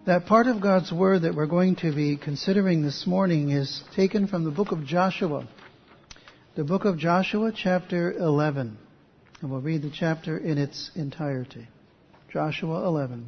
That part of God's Word that we're going to be considering this morning is taken from the book of Joshua. The book of Joshua, chapter 11. And we'll read the chapter in its entirety. Joshua 11.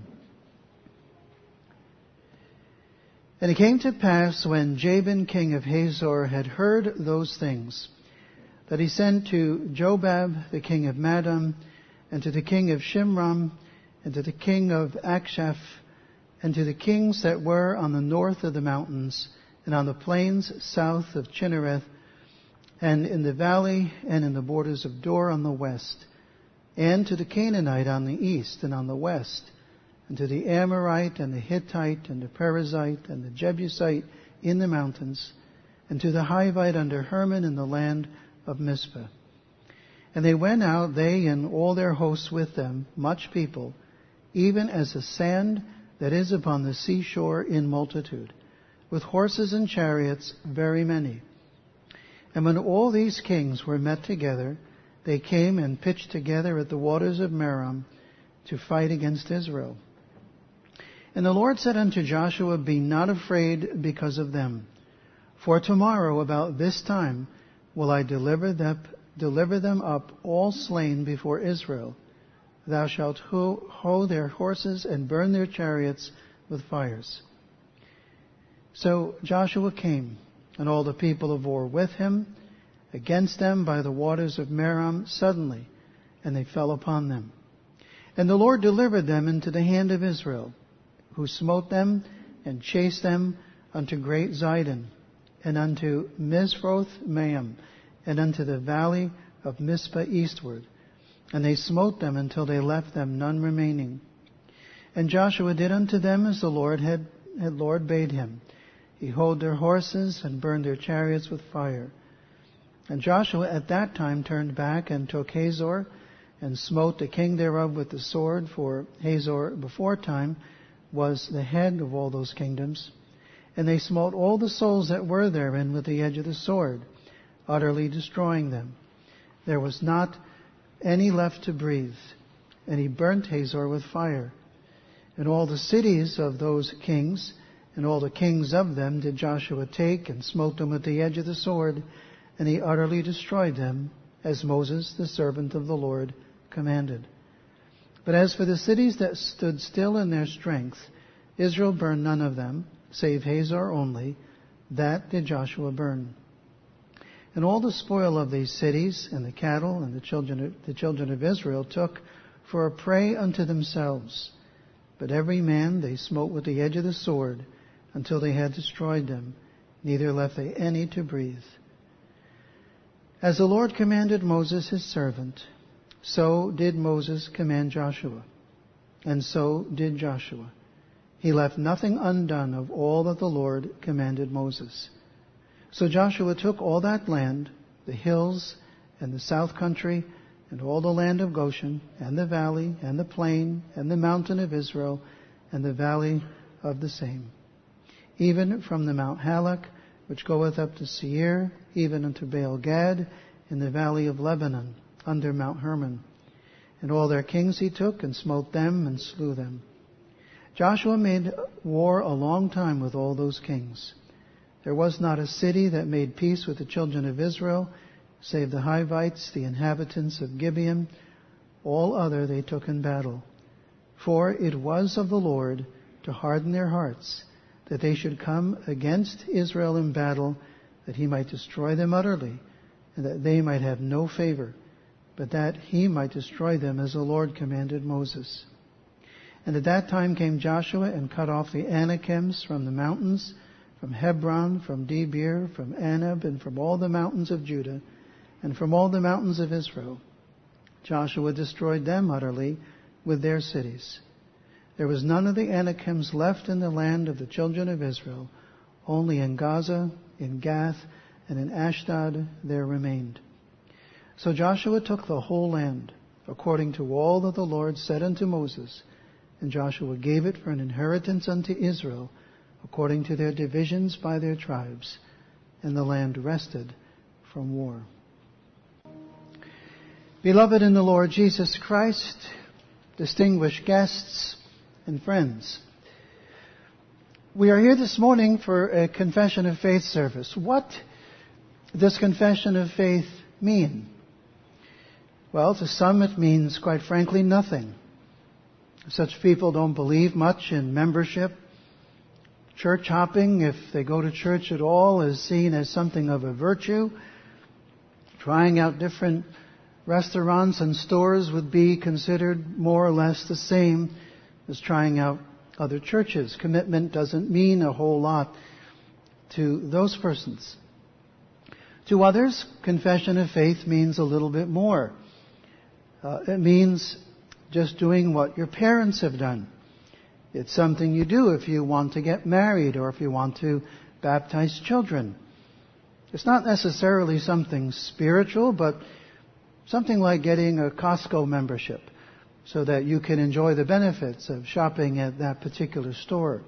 And it came to pass when Jabin, king of Hazor, had heard those things, that he sent to Jobab, the king of Madam, and to the king of Shimron, and to the king of Akshaph, and to the kings that were on the north of the mountains, and on the plains south of Chinnereth, and in the valley, and in the borders of Dor on the west, and to the Canaanite on the east and on the west, and to the Amorite and the Hittite and the Perizzite and the Jebusite in the mountains, and to the Hivite under Hermon in the land of Mizpah. And they went out, they and all their hosts with them, much people, even as the sand that is upon the seashore in multitude, with horses and chariots very many. And when all these kings were met together, they came and pitched together at the waters of Merom to fight against Israel. And the Lord said unto Joshua, Be not afraid because of them, for tomorrow about this time will I deliver them up all slain before Israel. Thou shalt hoe their horses and burn their chariots with fires. So Joshua came, and all the people of war with him, against them by the waters of Merom suddenly, and they fell upon them. And the Lord delivered them into the hand of Israel, who smote them and chased them unto great Zidon, and unto Mizroth-maim, and unto the valley of Mizpah eastward. And they smote them until they left them none remaining. And Joshua did unto them as the Lord had bade him. He hoed their horses and burned their chariots with fire. And Joshua at that time turned back and took Hazor, and smote the king thereof with the sword, for Hazor beforetime was the head of all those kingdoms. And they smote all the souls that were therein with the edge of the sword, utterly destroying them. There was not any left to breathe. And he burnt Hazor with fire. And all the cities of those kings, and all the kings of them did Joshua take, and smote them with the edge of the sword, and he utterly destroyed them, as Moses, the servant of the Lord, commanded. But as for the cities that stood still in their strength, Israel burned none of them, save Hazor only. That did Joshua burn. And all the spoil of these cities, and the cattle, and the children of Israel took for a prey unto themselves. But every man they smote with the edge of the sword, until they had destroyed them, neither left they any to breathe. As the Lord commanded Moses his servant, so did Moses command Joshua. And so did Joshua. He left nothing undone of all that the Lord commanded Moses. So Joshua took all that land, the hills and the south country, and all the land of Goshen, and the valley, and the plain, and the mountain of Israel, and the valley of the same, even from the Mount Halak, which goeth up to Seir, even unto Baal Gad, in the valley of Lebanon, under Mount Hermon. And all their kings he took, and smote them, and slew them. Joshua made war a long time with all those kings. There was not a city that made peace with the children of Israel, save the Hivites, the inhabitants of Gibeon. All other they took in battle. For it was of the Lord to harden their hearts, that they should come against Israel in battle, that he might destroy them utterly, and that they might have no favor, but that he might destroy them as the Lord commanded Moses. And at that time came Joshua and cut off the Anakims from the mountains, from Hebron, from Debir, from Anab, and from all the mountains of Judah, and from all the mountains of Israel. Joshua destroyed them utterly with their cities. There was none of the Anakims left in the land of the children of Israel. Only in Gaza, in Gath, and in Ashdod there remained. So Joshua took the whole land, according to all that the Lord said unto Moses, and Joshua gave it for an inheritance unto Israel, according to their divisions by their tribes, and the land rested from war. Beloved in the Lord Jesus Christ, distinguished guests and friends, We are here this morning for a Confession of Faith service. What does Confession of Faith mean? Well, to some it means, quite frankly, nothing. Such people don't believe much in membership. Church hopping, if they go to church at all, is seen as something of a virtue. Trying out different restaurants and stores would be considered more or less the same as trying out other churches. Commitment doesn't mean a whole lot to those persons. To others, confession of faith means a little bit more. It means just doing what your parents have done. It's something you do if you want to get married or if you want to baptize children. It's not necessarily something spiritual, but something like getting a Costco membership so that you can enjoy the benefits of shopping at that particular store.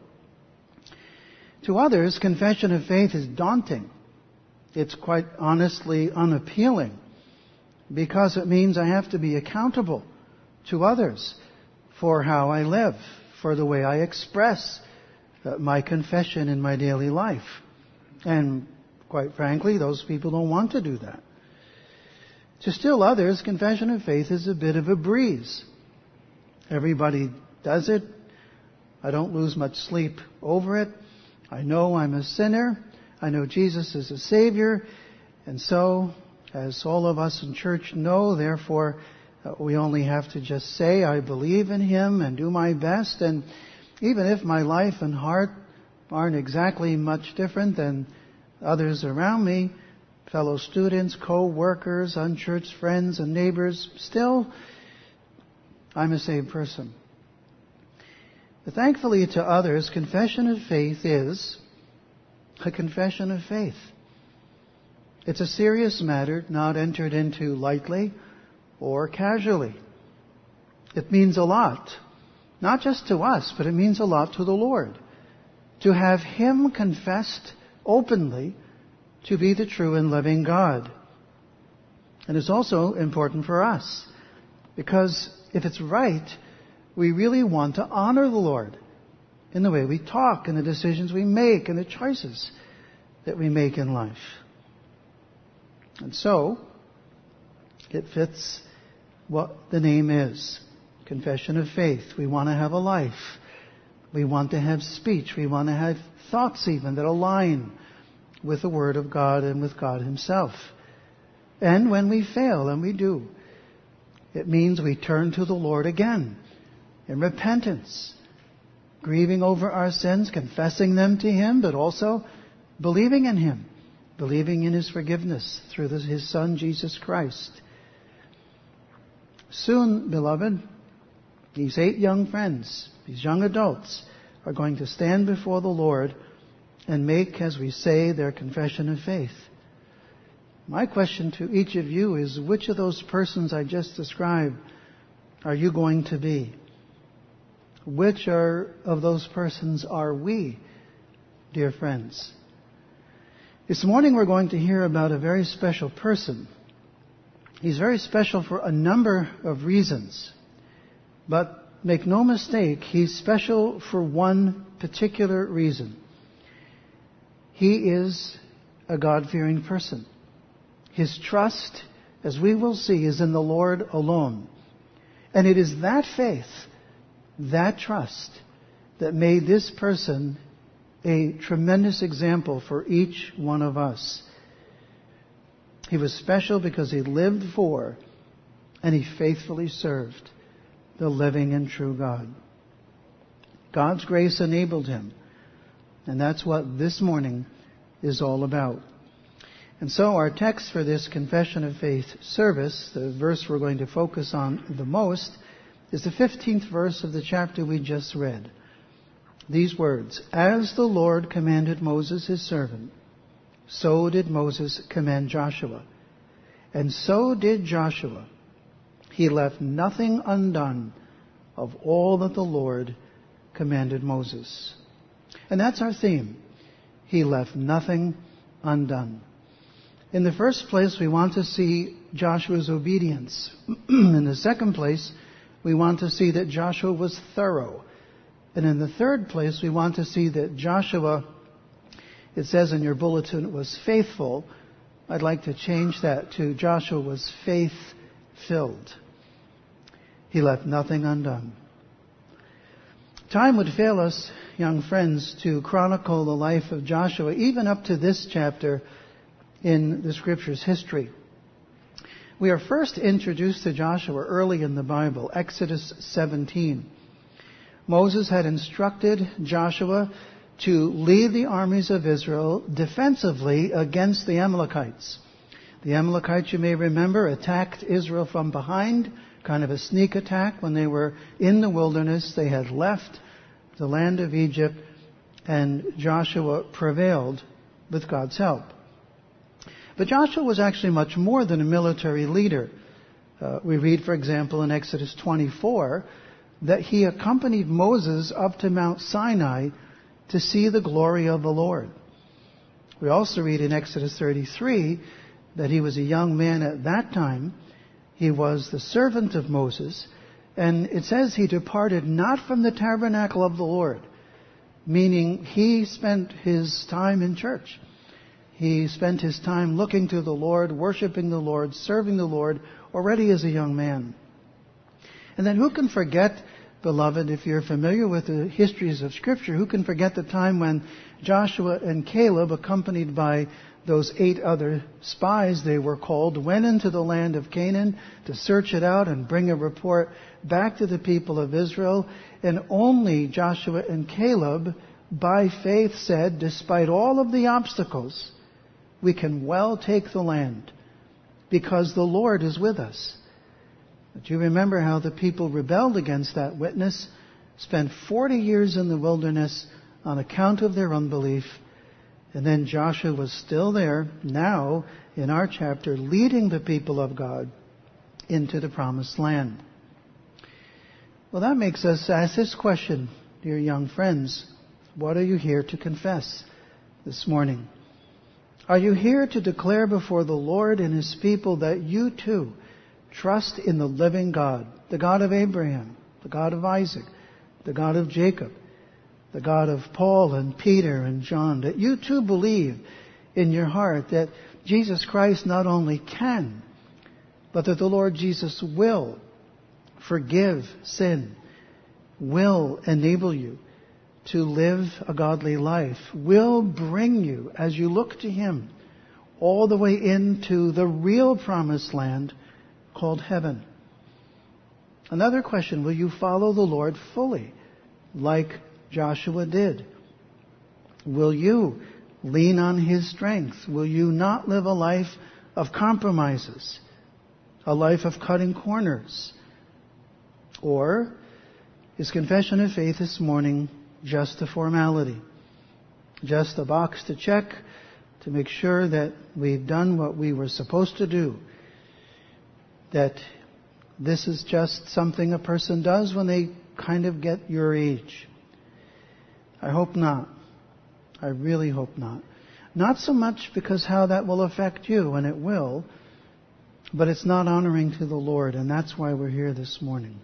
To others, confession of faith is daunting. It's quite honestly unappealing because it means I have to be accountable to others for how I live, for the way I express my confession in my daily life. And quite frankly, those people don't want to do that. To still others, confession of faith is a bit of a breeze. Everybody does it. I don't lose much sleep over it. I know I'm a sinner. I know Jesus is a Savior. And so, as all of us in church know, therefore, we only have to just say, I believe in Him and do my best. And even if my life and heart aren't exactly much different than others around me, fellow students, co-workers, unchurched friends and neighbors, still, I'm a saved person. But thankfully to others, confession of faith is a confession of faith. It's a serious matter, not entered into lightly or casually. It means a lot, not just to us, but it means a lot to the Lord. To have Him confessed openly to be the true and living God. And it's also important for us, because if it's right, we really want to honor the Lord in the way we talk, in the decisions we make, and the choices that we make in life. And so, it fits what the name is. Confession of faith. We want to have a life. We want to have speech. We want to have thoughts even that align with the Word of God and with God Himself. And when we fail, and we do, it means we turn to the Lord again in repentance, grieving over our sins, confessing them to Him, but also believing in Him, believing in His forgiveness through His Son, Jesus Christ. Soon, beloved, these 8 young friends, these young adults, are going to stand before the Lord and make, as we say, their confession of faith. My question to each of you is, which of those persons I just described are you going to be? Which of those persons are we, dear friends? This morning we're going to hear about a very special person. He's very special for a number of reasons. But make no mistake, he's special for one particular reason. He is a God-fearing person. His trust, as we will see, is in the Lord alone. And it is that faith, that trust, that made this person a tremendous example for each one of us. He was special because he lived for and he faithfully served the living and true God. God's grace enabled him. And that's what this morning is all about. And so our text for this Confession of Faith service, the verse we're going to focus on the most, is the 15th verse of the chapter we just read. These words, "As the Lord commanded Moses his servant, so did Moses command Joshua. And so did Joshua. He left nothing undone of all that the Lord commanded Moses." And that's our theme. He left nothing undone. In the first place, we want to see Joshua's obedience. In the second place, we want to see that Joshua was thorough. And in the third place, we want to see that Joshua, it says in your bulletin, was faithful. I'd like to change that to Joshua was faith-filled. He left nothing undone. Time would fail us, young friends, to chronicle the life of Joshua, even up to this chapter in the Scripture's history. We are first introduced to Joshua early in the Bible, Exodus 17. Moses had instructed Joshua to lead the armies of Israel defensively against the Amalekites. The Amalekites, you may remember, attacked Israel from behind, kind of a sneak attack when they were in the wilderness. They had left the land of Egypt, and Joshua prevailed with God's help. But Joshua was actually much more than a military leader. We read, for example, in Exodus 24, that he accompanied Moses up to Mount Sinai to see the glory of the Lord. We also read in Exodus 33 that he was a young man at that time. He was the servant of Moses. And it says he departed not from the tabernacle of the Lord, meaning he spent his time in church. He spent his time looking to the Lord, worshiping the Lord, serving the Lord, already as a young man. And then who can forget, beloved, if you're familiar with the histories of Scripture, who can forget the time when Joshua and Caleb, accompanied by those 8 other spies, they were called, went into the land of Canaan to search it out and bring a report back to the people of Israel. And only Joshua and Caleb, by faith, said, despite all of the obstacles, we can well take the land because the Lord is with us. But you remember how the people rebelled against that witness, spent 40 years in the wilderness on account of their unbelief. And then Joshua was still there, now in our chapter, leading the people of God into the promised land. Well, that makes us ask this question, dear young friends. What are you here to confess this morning? Are you here to declare before the Lord and His people that you too trust in the living God, the God of Abraham, the God of Isaac, the God of Jacob, the God of Paul and Peter and John, that you too believe in your heart that Jesus Christ not only can, but that the Lord Jesus will forgive sin, will enable you to live a godly life, will bring you, as you look to Him, all the way into the real promised land called heaven. Another question, will you follow the Lord fully, like Joshua did? Will you lean on His strength? Will you not live a life of compromises, a life of cutting corners? Or is confession of faith this morning just a formality, just a box to check to make sure that we've done what we were supposed to do, that this is just something a person does when they kind of get your age? I hope not. I really hope not. Not so much because how that will affect you, and it will, but it's not honoring to the Lord, and that's why we're here this morning.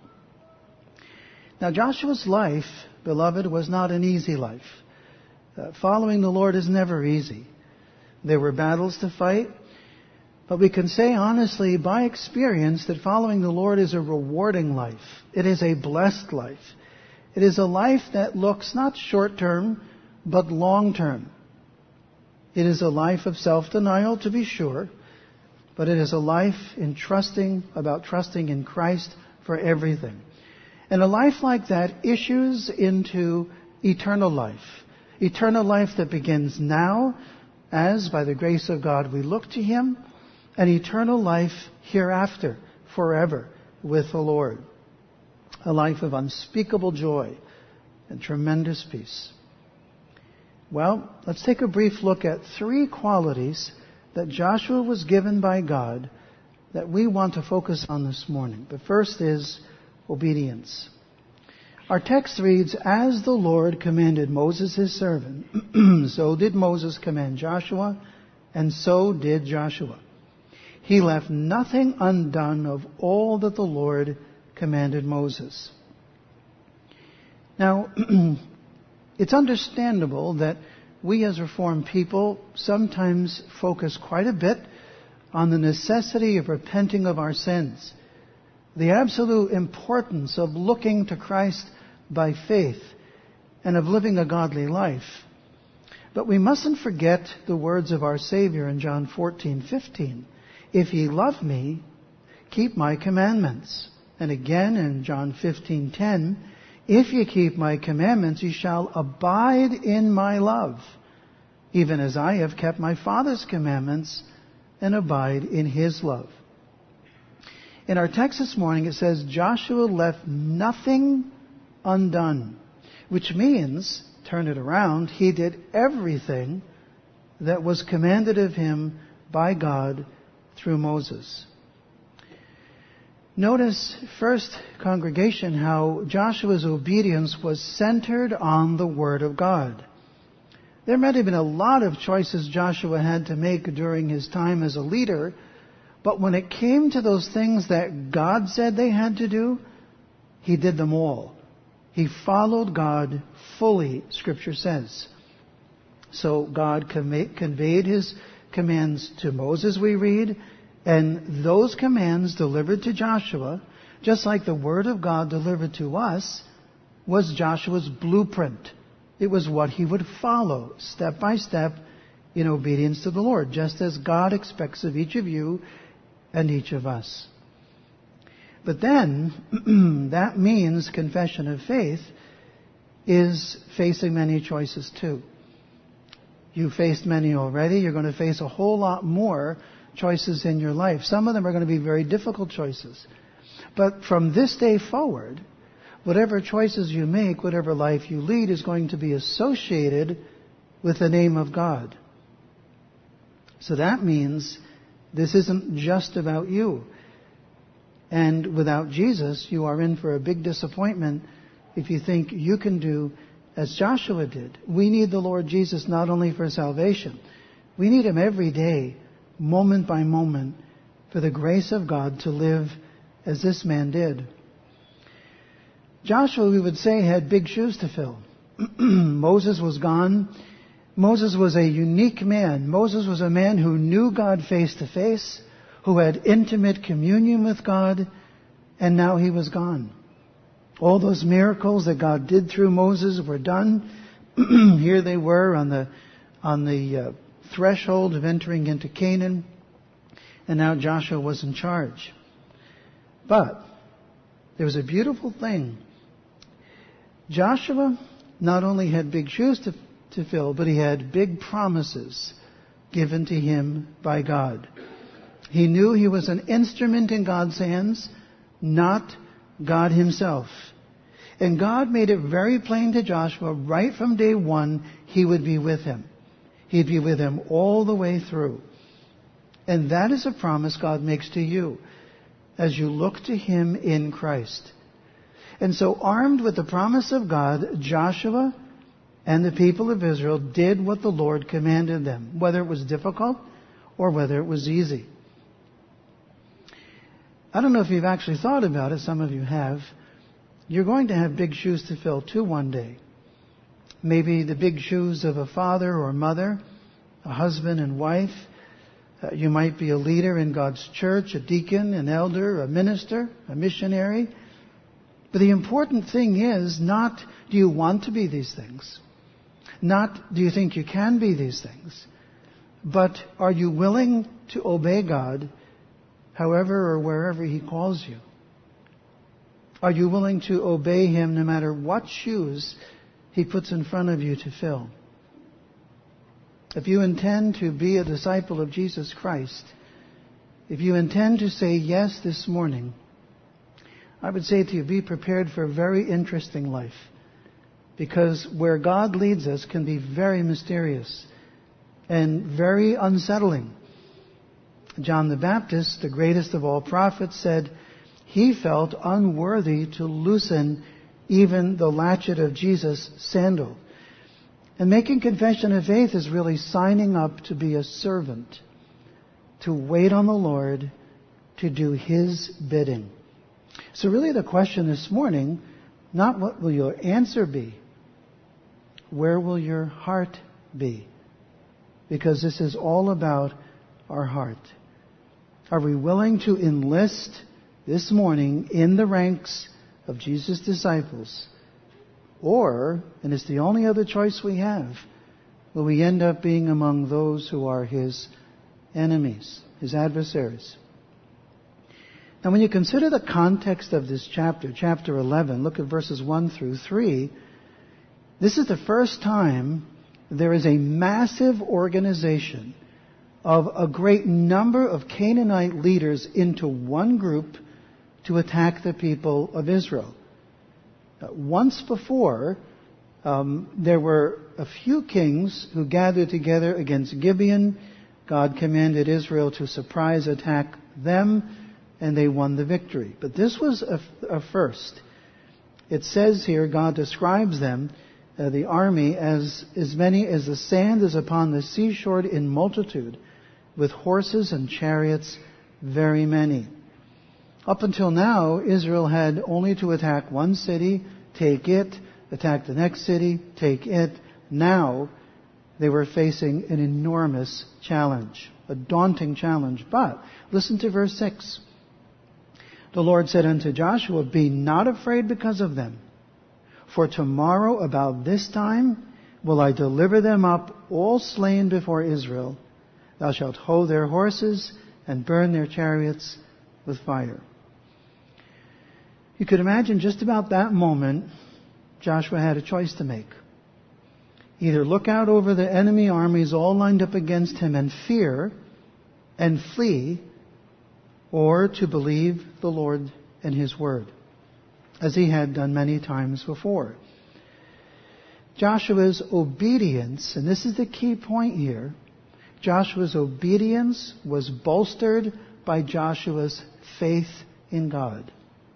Now, Joshua's life, beloved, was not an easy life. Following the Lord is never easy. There were battles to fight, but we can say honestly by experience that following the Lord is a rewarding life. It is a blessed life. It is a life that looks not short-term, but long-term. It is a life of self-denial, to be sure, but it is a life about trusting in Christ for everything. And a life like that issues into eternal life. Eternal life that begins now, as by the grace of God we look to Him, and eternal life hereafter, forever, with the Lord. A life of unspeakable joy and tremendous peace. Well, let's take a brief look at 3 qualities that Joshua was given by God that we want to focus on this morning. The first is obedience. Our text reads, as the Lord commanded Moses his servant, so did Moses command Joshua, and so did Joshua. He left nothing undone of all that the Lord commanded Moses. Now, it's understandable that we as Reformed people sometimes focus quite a bit on the necessity of repenting of our sins, the absolute importance of looking to Christ by faith, and of living a godly life. But we mustn't forget the words of our Savior in John 14:15. If ye love me, keep my commandments. And again in John 15:10, if ye keep my commandments, ye shall abide in my love, even as I have kept my Father's commandments and abide in his love. In our text this morning, it says Joshua left nothing undone, which means, turn it around, he did everything that was commanded of him by God through Moses. Notice, first, congregation, how Joshua's obedience was centered on the Word of God. There might have been a lot of choices Joshua had to make during his time as a leader, but when it came to those things that God said they had to do, he did them all. He followed God fully, Scripture says. So God conveyed his commands to Moses, we read, and those commands delivered to Joshua, just like the Word of God delivered to us, was Joshua's blueprint. It was what he would follow, step by step, in obedience to the Lord, just as God expects of each of you and each of us. But then, that means confession of faith is facing many choices too. You faced many already. You're going to face a whole lot more choices in your life. Some of them are going to be very difficult choices. But from this day forward, whatever choices you make, whatever life you lead, is going to be associated with the name of God. So that means this isn't just about you. And without Jesus, you are in for a big disappointment if you think you can do as Joshua did. We need the Lord Jesus not only for salvation. We need him every day, moment by moment, for the grace of God to live as this man did. Joshua, we would say, had big shoes to fill. Moses was gone. Moses was a unique man. Moses was a man who knew God face to face, who had intimate communion with God, and now he was gone. All those miracles that God did through Moses were done. Here they were on the threshold of entering into Canaan, and now Joshua was in charge. But there was a beautiful thing. Joshua not only had big shoes to fill, but he had big promises given to him by God. He knew he was an instrument in God's hands, not God himself. And God made it very plain to Joshua right from day one, he would be with him. He'd be with him all the way through. And that is a promise God makes to you as you look to him in Christ. And so, armed with the promise of God, Joshua and the people of Israel did what the Lord commanded them, whether it was difficult or whether it was easy. I don't know if you've actually thought about it. Some of you have. You're going to have big shoes to fill too one day. Maybe the big shoes of a father or mother, a husband and wife. You might be a leader in God's church, a deacon, an elder, a minister, a missionary. But the important thing is not do you want to be these things, not do you think you can be these things, but are you willing to obey God however or wherever he calls you? Are you willing to obey him no matter what shoes he puts in front of you to fill? If you intend to be a disciple of Jesus Christ, if you intend to say yes this morning, I would say to you, be prepared for a very interesting life. Because where God leads us can be very mysterious and very unsettling. John the Baptist, the greatest of all prophets, said he felt unworthy to loosen even the latchet of Jesus' sandal. And making confession of faith is really signing up to be a servant, to wait on the Lord, to do his bidding. So really the question this morning, Not what will your answer be. Where will your heart be? Because this is all about our heart. Are we willing to enlist this morning in the ranks of Jesus' disciples? Or, and it's the only other choice we have, will we end up being among those who are His enemies, His adversaries? Now when you consider the context of this chapter, chapter 11, look at verses 1 through 3, this is the first time there is a massive organization of a great number of Canaanite leaders into one group to attack the people of Israel. Once before, there were a few kings who gathered together against Gibeon. God commanded Israel to surprise attack them, and they won the victory. But this was a first. It says here, God describes them, the army, as many as the sand is upon the seashore in multitude, with horses and chariots, very many. Up until now, Israel had only to attack one city, take it, attack the next city, take it. Now, they were facing an enormous challenge, a daunting challenge. But, listen to verse 6. The Lord said unto Joshua, Be not afraid because of them. For tomorrow about this time will I deliver them up, all slain before Israel. Thou shalt hoe their horses and burn their chariots with fire. You could imagine just about that moment, Joshua had a choice to make. Either look out over the enemy armies all lined up against him and fear and flee, or to believe the Lord and His word, as he had done many times before. Joshua's obedience, and this is the key point here, Joshua's obedience was bolstered by Joshua's faith in God.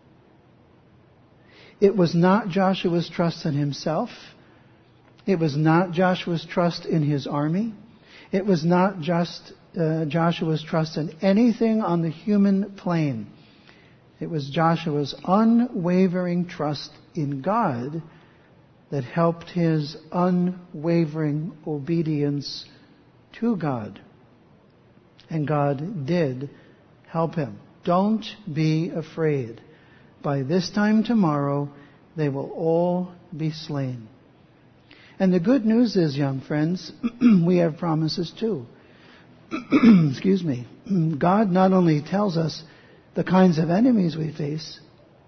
It was not Joshua's trust in himself. It was not Joshua's trust in his army. It was not just Joshua's trust in anything on the human plane. It was Joshua's unwavering trust in God that helped his unwavering obedience to God. And God did help him. Don't be afraid. By this time tomorrow, they will all be slain. And the good news is, young friends, we have promises too. Excuse me. God not only tells us the kinds of enemies we face,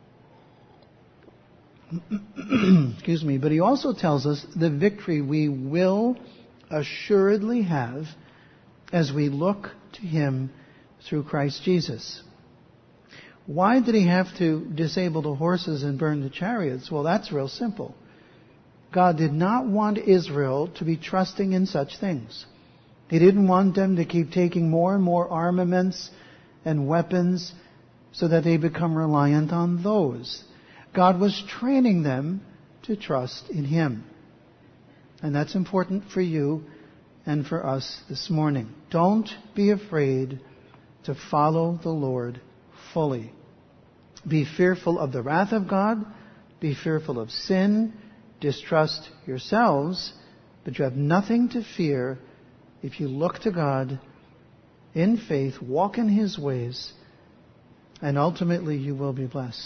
excuse me, but He also tells us the victory we will assuredly have as we look to Him through Christ Jesus. Why did He have to disable the horses and burn the chariots? Well, that's real simple. God did not want Israel to be trusting in such things. He didn't want them to keep taking more and more armaments and weapons so that they become reliant on those. God was training them to trust in Him. And that's important for you and for us this morning. Don't be afraid to follow the Lord fully. Be fearful of the wrath of God. Be fearful of sin. Distrust yourselves. But you have nothing to fear if you look to God in faith, walk in His ways, and ultimately you will be blessed.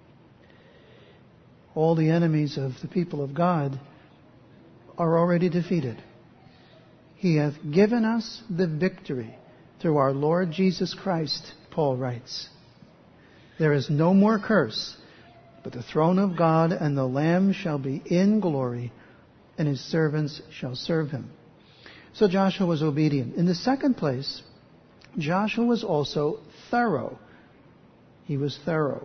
All the enemies of the people of God are already defeated. He hath given us the victory through our Lord Jesus Christ, Paul writes. There is no more curse, but the throne of God and the Lamb shall be in glory, and His servants shall serve Him. So Joshua was obedient. In the second place, Joshua was also thorough. He was thorough.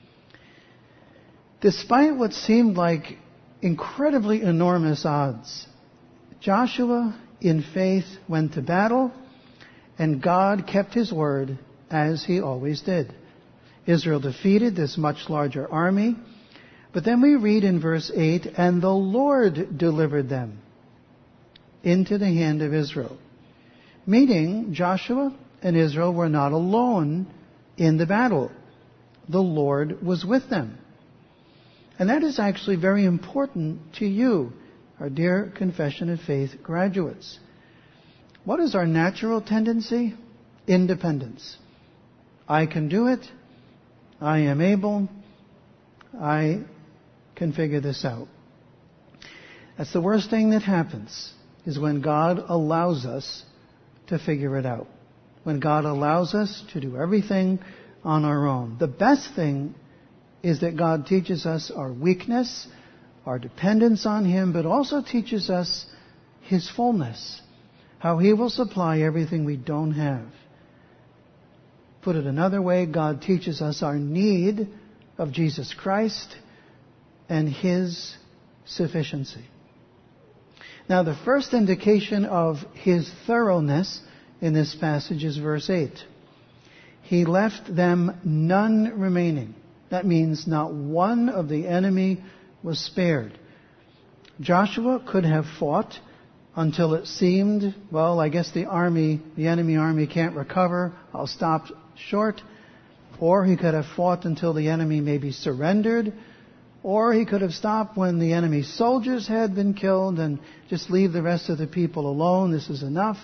Despite what seemed like incredibly enormous odds, Joshua, in faith, went to battle, and God kept His word as He always did. Israel defeated this much larger army, but then we read in verse 8, and the Lord delivered them into the hand of Israel. Meaning, Joshua and Israel were not alone in the battle. The Lord was with them. And that is actually very important to you, our dear Confession of Faith graduates. What is our natural tendency? Independence. I can do it. I am able. I can figure this out. That's the worst thing that happens, is when God allows us to figure it out. When God allows us to do everything on our own. The best thing is that God teaches us our weakness, our dependence on Him, but also teaches us His fullness, how He will supply everything we don't have. Put it another way, God teaches us our need of Jesus Christ and His sufficiency. Now, the first indication of His thoroughness in this passage is verse 8. He left them none remaining. That means not one of the enemy was spared. Joshua could have fought until it seemed, well, I guess the enemy army can't recover. I'll stop short. Or he could have fought until the enemy maybe surrendered. Or he could have stopped when the enemy soldiers had been killed and just leave the rest of the people alone. This is enough.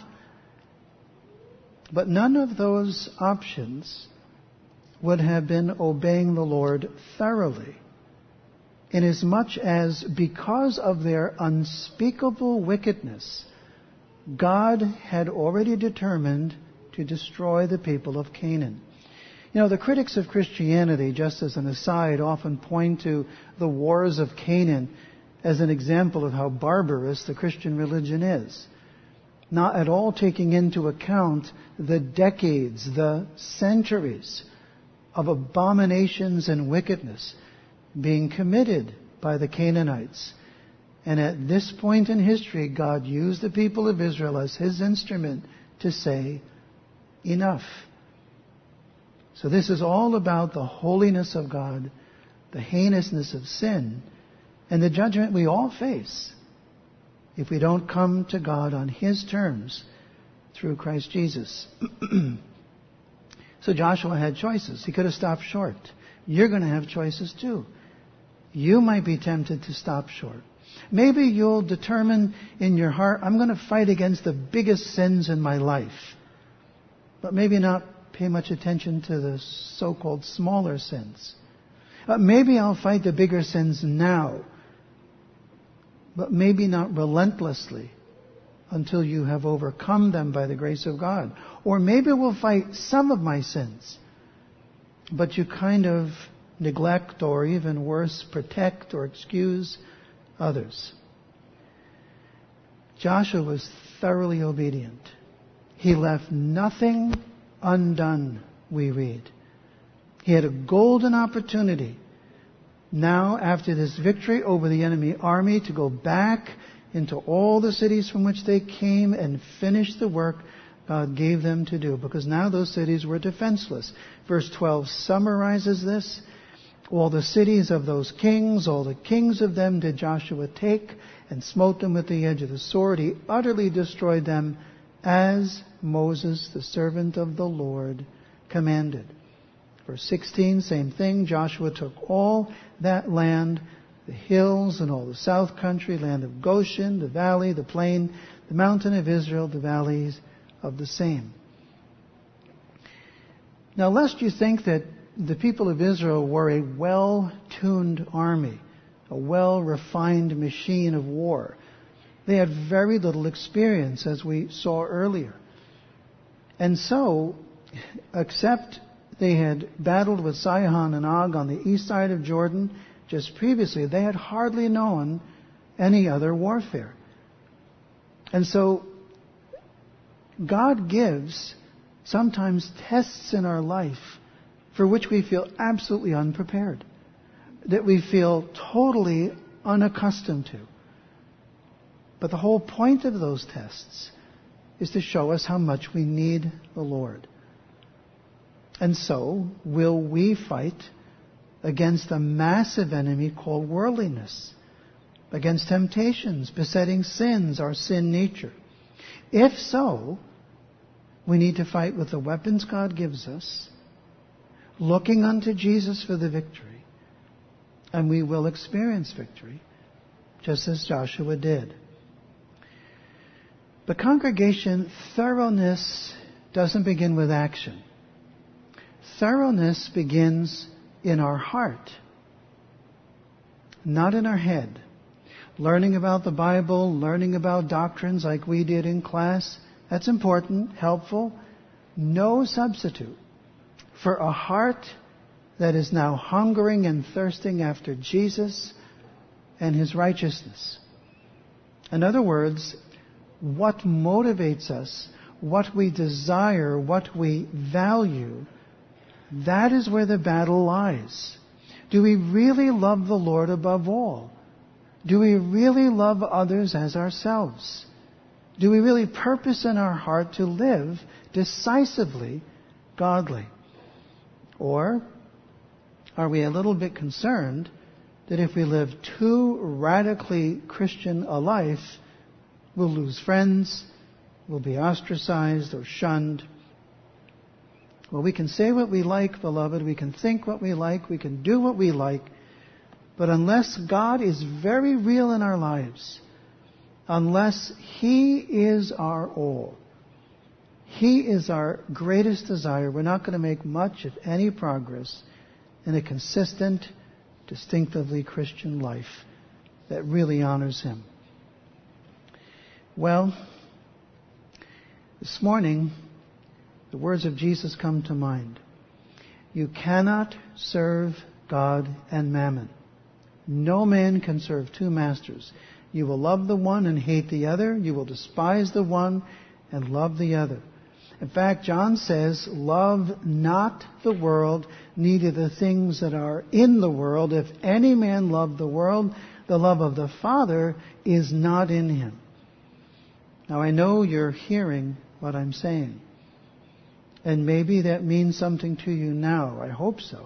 But none of those options would have been obeying the Lord thoroughly, inasmuch as because of their unspeakable wickedness, God had already determined to destroy the people of Canaan. You know, the critics of Christianity, just as an aside, often point to the wars of Canaan as an example of how barbarous the Christian religion is, not at all taking into account the decades, the centuries of abominations and wickedness being committed by the Canaanites. And at this point in history, God used the people of Israel as His instrument to say, enough. So this is all about the holiness of God, the heinousness of sin, and the judgment we all face if we don't come to God on His terms through Christ Jesus. So Joshua had choices. He could have stopped short. You're going to have choices too. You might be tempted to stop short. Maybe you'll determine in your heart, I'm going to fight against the biggest sins in my life. But maybe not pay much attention to the so-called smaller sins. Maybe I'll fight the bigger sins now. But maybe not relentlessly until you have overcome them by the grace of God. Or maybe we'll fight some of my sins, but you kind of neglect, or even worse, protect or excuse others. Joshua was thoroughly obedient. He left nothing undone, we read. He had a golden opportunity now, after this victory over the enemy army, to go back into all the cities from which they came and finish the work God gave them to do, because now those cities were defenseless. Verse 12 summarizes this. All the cities of those kings, all the kings of them did Joshua take and smote them with the edge of the sword. He utterly destroyed them as Moses, the servant of the Lord, commanded. Verse 16, same thing. Joshua took all that land, the hills and all the south country, land of Goshen, the valley, the plain, the mountain of Israel, the valleys of the same. Now, lest you think that the people of Israel were a well-tuned army, a well-refined machine of war, they had very little experience, as we saw earlier. And so, except they had battled with Sihon and Og on the east side of Jordan just previously, they had hardly known any other warfare. And so, God gives sometimes tests in our life for which we feel absolutely unprepared, that we feel totally unaccustomed to. But the whole point of those tests is to show us how much we need the Lord. And so, will we fight against a massive enemy called worldliness, against temptations, besetting sins, our sin nature? If so, we need to fight with the weapons God gives us, looking unto Jesus for the victory, And we will experience victory, just as Joshua did. But congregation, thoroughness doesn't begin with action. Thoroughness begins in our heart, not in our head. Learning about the Bible, learning about doctrines like we did in class, that's important, helpful. No substitute for a heart that is now hungering and thirsting after Jesus and His righteousness. In other words, what motivates us, what we desire, what we value, that is where the battle lies. Do we really love the Lord above all? Do we really love others as ourselves? Do we really purpose in our heart to live decisively godly? Or are we a little bit concerned that if we live too radically Christian a life, we'll lose friends, we'll be ostracized or shunned? Well, we can say what we like, beloved. We can think what we like. We can do what we like. But unless God is very real in our lives, unless He is our all, He is our greatest desire, we're not going to make much, if any, progress in a consistent, distinctively Christian life that really honors Him. Well, this morning, the words of Jesus come to mind. You cannot serve God and mammon. No man can serve two masters. You will love the one and hate the other. You will despise the one and love the other. In fact, John says, love not the world, neither the things that are in the world. If any man love the world, the love of the Father is not in him. Now I know you're hearing what I'm saying. And maybe that means something to you now. I hope so.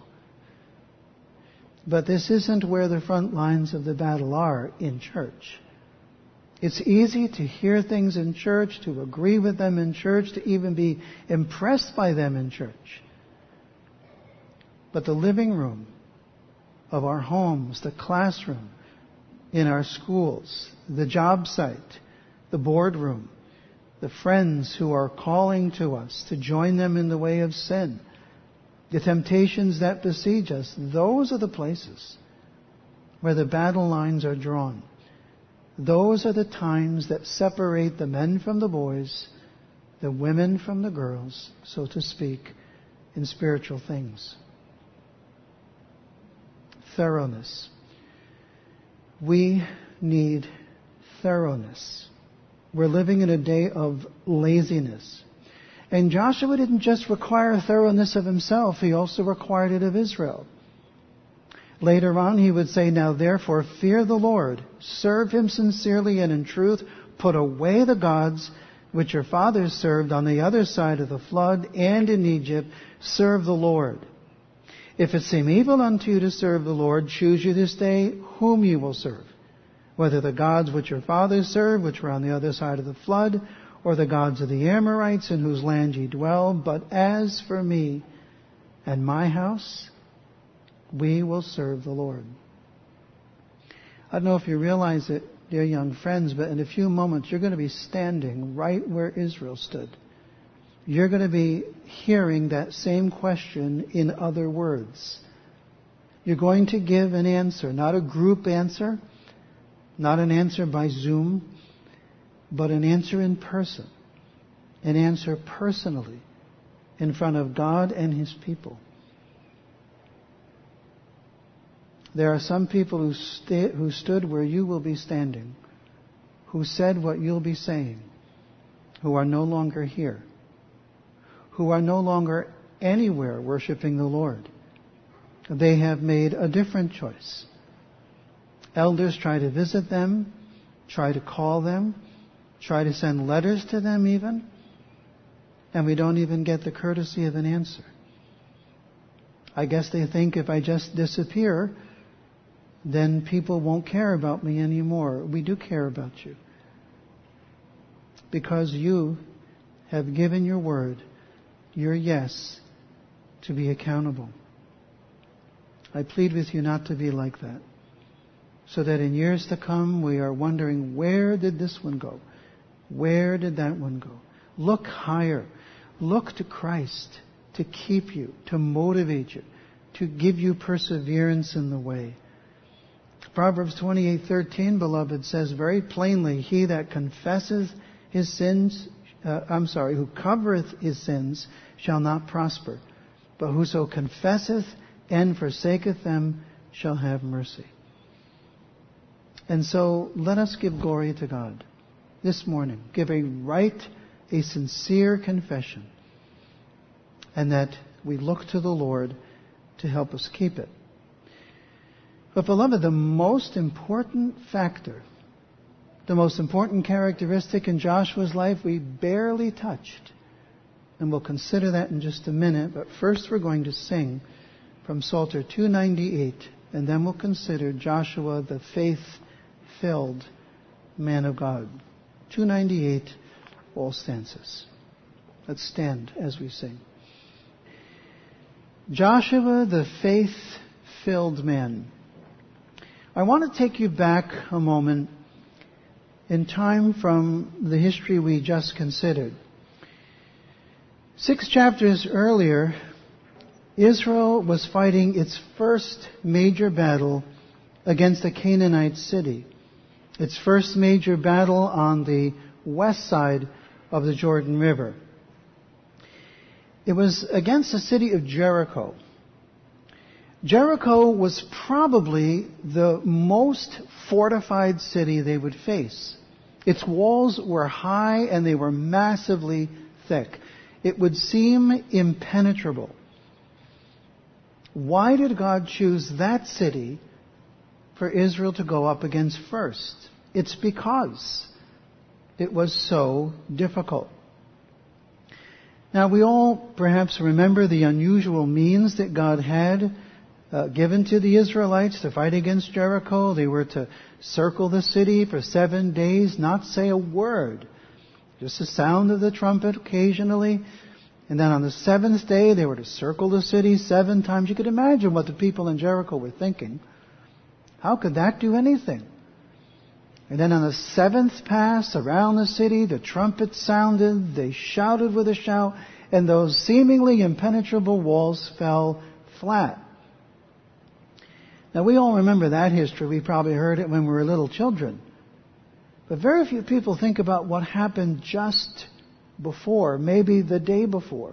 But this isn't where the front lines of the battle are in church. It's easy to hear things in church, to agree with them in church, to even be impressed by them in church. But the living room of our homes, the classroom, in our schools, the job site, the boardroom, the friends who are calling to us to join them in the way of sin, the temptations that besiege us, those are the places where the battle lines are drawn. Those are the times that separate the men from the boys, the women from the girls, so to speak, in spiritual things. Thoroughness. We need thoroughness. We're living in a day of laziness. And Joshua didn't just require thoroughness of himself, he also required it of Israel. Later on he would say, now therefore fear the Lord, serve Him sincerely and in truth, put away the gods which your fathers served on the other side of the flood and in Egypt, serve the Lord. If it seem evil unto you to serve the Lord, choose you this day whom you will serve, whether the gods which your fathers served, which were on the other side of the flood, or the gods of the Amorites in whose land ye dwell. But as for me and my house, we will serve the Lord. I don't know if you realize it, dear young friends, but in a few moments you're going to be standing right where Israel stood. You're going to be hearing that same question in other words. You're going to give an answer, not a group answer, not an answer by Zoom, but an answer in person, an answer personally in front of God and His people. There are some people who stood where you will be standing, who said what you'll be saying, who are no longer here, who are no longer anywhere worshiping the Lord. They have made a different choice. Elders try to visit them, try to call them, try to send letters to them even, and we don't even get the courtesy of an answer. I guess they think if I just disappear, then people won't care about me anymore. We do care about you. Because you have given your word, your yes, to be accountable. I plead with you not to be like that, so that in years to come we are wondering, where did this one go? Where did that one go? Look higher. Look to Christ to keep you, to motivate you, to give you perseverance in the way. Proverbs 28:13, beloved, says very plainly, he that confesses his sins, who covereth his sins shall not prosper, but whoso confesseth and forsaketh them shall have mercy. And so let us give glory to God this morning. Give a sincere confession, and that we look to the Lord to help us keep it. But beloved, the most important factor, the most important characteristic in Joshua's life we barely touched. And we'll consider that in just a minute. But first we're going to sing from Psalter 298. And then we'll consider Joshua, the faith-filled man of God. 298, all stanzas. Let's stand as we sing. Joshua, the faith-filled man. I want to take you back a moment in time from the history we just considered. 6 chapters earlier, Israel was fighting its first major battle against a Canaanite city. Its first major battle on the west side of the Jordan River. It was against the city of Jericho. Jericho was probably the most fortified city they would face. Its walls were high and they were massively thick. It would seem impenetrable. Why did God choose that city for Israel to go up against first? It's because it was so difficult. Now, we all perhaps remember the unusual means that God had given to the Israelites to fight against Jericho. They were to circle the city for 7 days, not say a word, just the sound of the trumpet occasionally. And then on the 7th day, they were to circle the city 7 times. You could imagine what the people in Jericho were thinking. How could that do anything? And then on the 7th pass around the city, the trumpet sounded, they shouted with a shout, and those seemingly impenetrable walls fell flat. Now, we all remember that history. We probably heard it when we were little children. But very few people think about what happened just before, maybe the day before.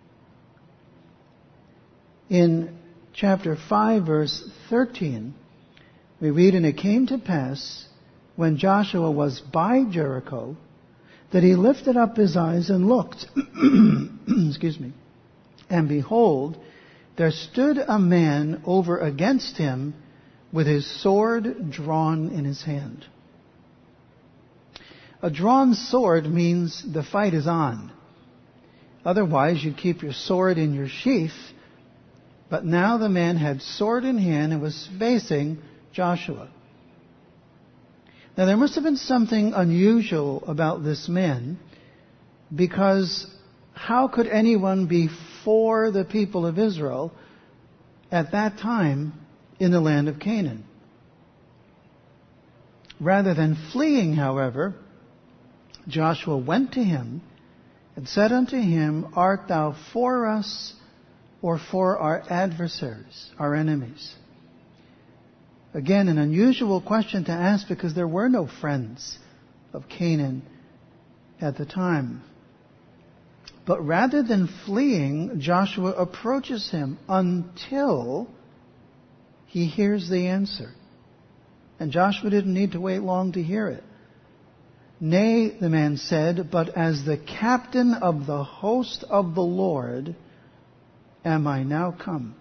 In chapter 5, verse 13, we read, "And it came to pass, when Joshua was by Jericho, that he lifted up his eyes and looked, excuse me, and behold, there stood a man over against him with his sword drawn in his hand." A drawn sword means the fight is on. Otherwise, you'd keep your sword in your sheath. But now the man had sword in hand and was facing Joshua. Now, there must have been something unusual about this man, because how could anyone be for the people of Israel at that time in the land of Canaan? Rather than fleeing, however, Joshua went to him and said unto him, "Art thou for us or for our adversaries, our enemies?" Again, an unusual question to ask, because there were no friends of Canaan at the time. But rather than fleeing, Joshua approaches him until he hears the answer. And Joshua didn't need to wait long to hear it. "Nay," the man said, "but as the captain of the host of the Lord am I now come."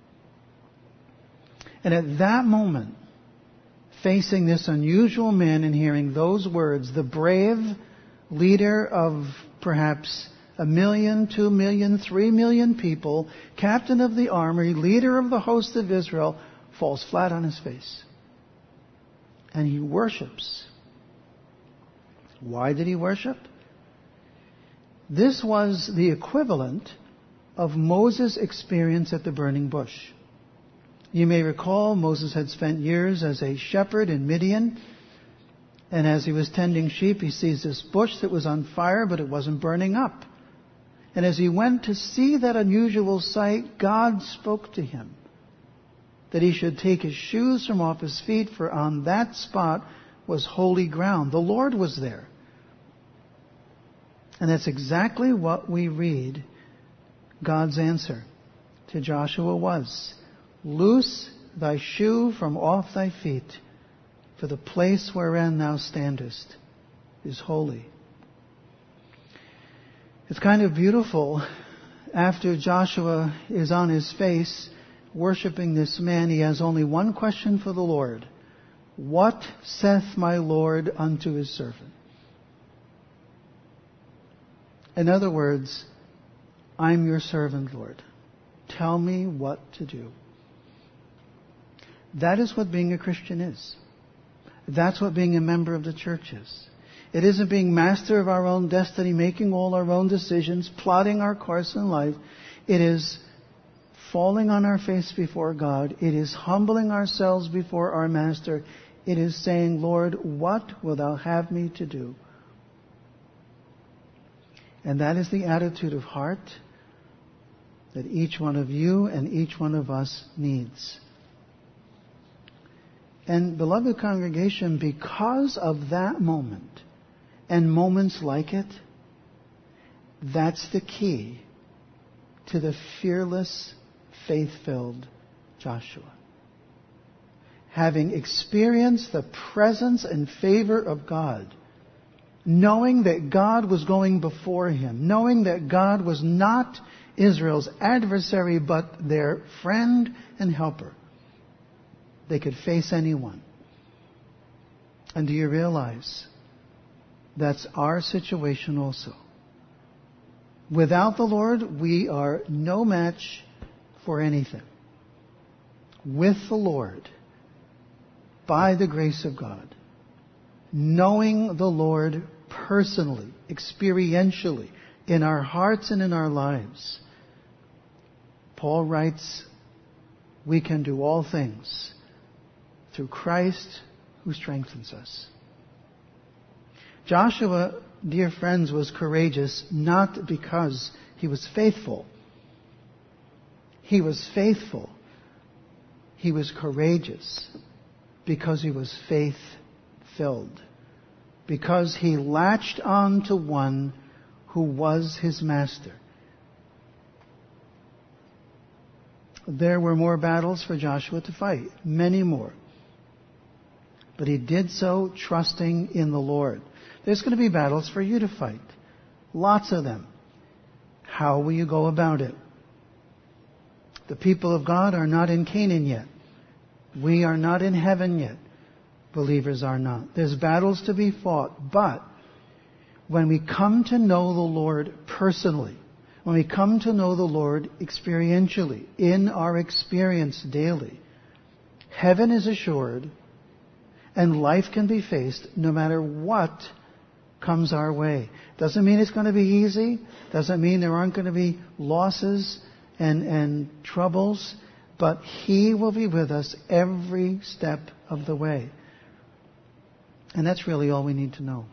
And at that moment, facing this unusual man and hearing those words, the brave leader of perhaps 1 million, 2 million, 3 million people, captain of the army, leader of the host of Israel, falls flat on his face. And he worships. Why did he worship? This was the equivalent of Moses' experience at the burning bush. You may recall Moses had spent years as a shepherd in Midian. And as he was tending sheep, he sees this bush that was on fire, but it wasn't burning up. And as he went to see that unusual sight, God spoke to him that he should take his shoes from off his feet, for on that spot was holy ground. The Lord was there. And that's exactly what we read God's answer to Joshua was. Loose thy shoe from off thy feet, for the place wherein thou standest is holy. It's kind of beautiful. After Joshua is on his face worshiping this man, he has only one question for the Lord. What saith my Lord unto his servant? In other words, I'm your servant, Lord. Tell me what to do. That is what being a Christian is. That's what being a member of the church is. It isn't being master of our own destiny, making all our own decisions, plotting our course in life. It is falling on our face before God. It is humbling ourselves before our Master. It is saying, Lord, what wilt thou have me to do? And that is the attitude of heart that each one of you and each one of us needs. And beloved congregation, because of that moment and moments like it, that's the key to the fearless, faith-filled Joshua. Having experienced the presence and favor of God, knowing that God was going before him, knowing that God was not Israel's adversary but their friend and helper, they could face anyone. And do you realize that's our situation also? Without the Lord, we are no match for anything. With the Lord, by the grace of God, knowing the Lord personally, experientially, in our hearts and in our lives, Paul writes, we can do all things through Christ who strengthens us. Joshua, dear friends, was courageous not because he was faithful. He was faithful. He was courageous because he was faith-filled. Because he latched on to one who was his master. There were more battles for Joshua to fight, many more. But he did so trusting in the Lord. There's going to be battles for you to fight. Lots of them. How will you go about it? The people of God are not in Canaan yet. We are not in heaven yet. Believers are not. There's battles to be fought. But when we come to know the Lord personally, when we come to know the Lord experientially, in our experience daily, heaven is assured and life can be faced no matter what comes our way. Doesn't mean it's going to be easy. Doesn't mean there aren't going to be losses and troubles. But He will be with us every step of the way. And that's really all we need to know.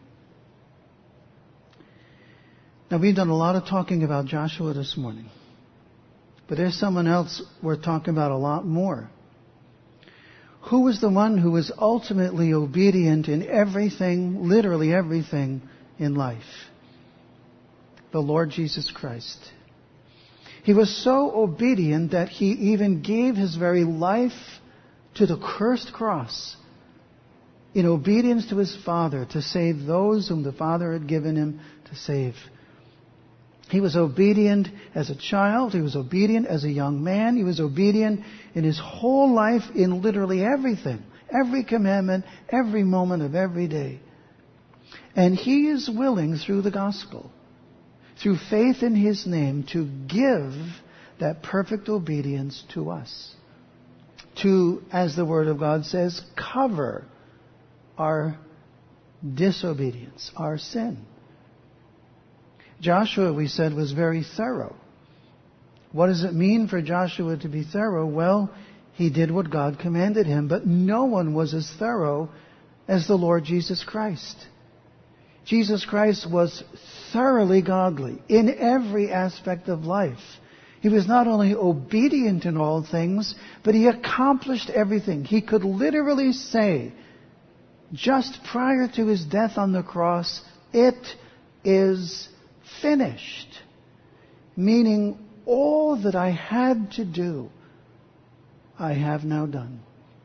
Now, we've done a lot of talking about Joshua this morning. But there's someone else we're talking about a lot more. Who was the one who was ultimately obedient in everything, literally everything in life? The Lord Jesus Christ. He was so obedient that He even gave His very life to the cursed cross in obedience to His Father to save those whom the Father had given Him to save. He was obedient as a child. He was obedient as a young man. He was obedient in His whole life in literally everything. Every commandment, every moment of every day. And He is willing through the gospel, through faith in His name, to give that perfect obedience to us. To, as the Word of God says, cover our disobedience, our sin. Joshua, we said, was very thorough. What does it mean for Joshua to be thorough? Well, He did what God commanded him, but no one was as thorough as the Lord Jesus Christ. Jesus Christ was thoroughly godly in every aspect of life. He was not only obedient in all things, but he accomplished everything. He could literally say, just prior to his death on the cross, "It is finished." Meaning, all that I had to do, I have now done.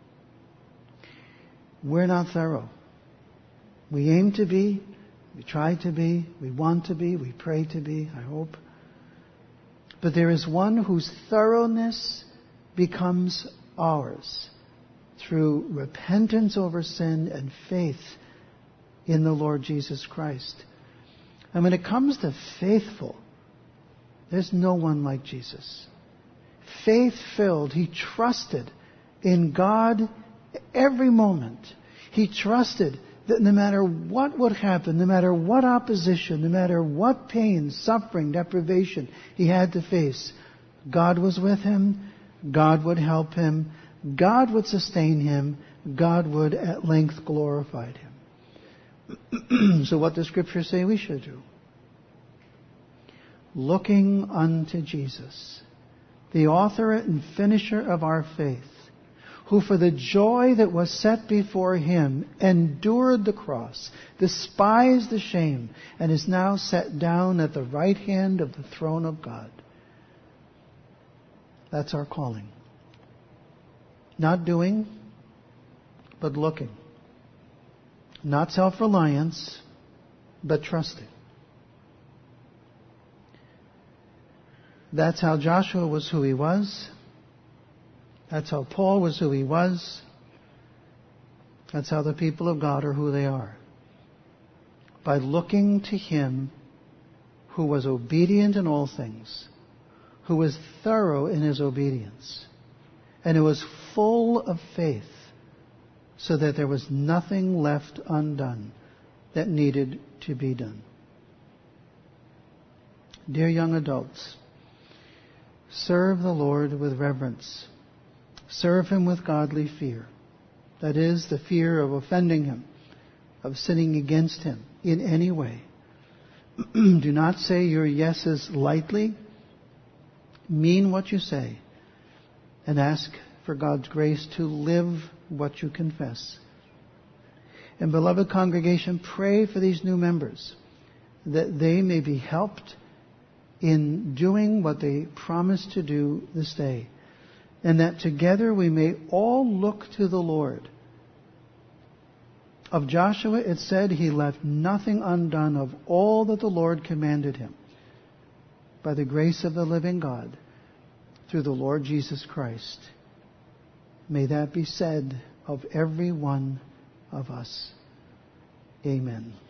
We're not thorough. We aim to be, we try to be, we want to be, we pray to be, I hope. But there is one whose thoroughness becomes ours through repentance over sin and faith in the Lord Jesus Christ. And when it comes to faithful, there's no one like Jesus. Faith-filled, he trusted in God every moment. He trusted that no matter what would happen, no matter what opposition, no matter what pain, suffering, deprivation he had to face, God was with him, God would help him, God would sustain him, God would at length glorify him. So what does Scripture say we should do? Looking unto Jesus, the author and finisher of our faith, who for the joy that was set before him endured the cross, despised the shame, and is now set down at the right hand of the throne of God. That's our calling. Not doing, but looking. Not self-reliance, but trusting. That's how Joshua was who he was. That's how Paul was who he was. That's how the people of God are who they are. By looking to him who was obedient in all things, who was thorough in his obedience, and who was full of faith, so that there was nothing left undone that needed to be done. Dear young adults, serve the Lord with reverence. Serve him with godly fear. That is, the fear of offending him, of sinning against him in any way. Do not say your yeses lightly. Mean what you say. And ask for God's grace to live what you confess. And beloved congregation, pray for these new members, that they may be helped in doing what they promised to do this day. And that together we may all look to the Lord. Of Joshua it said he left nothing undone of all that the Lord commanded him. By the grace of the living God, through the Lord Jesus Christ. May that be said of every one of us. Amen.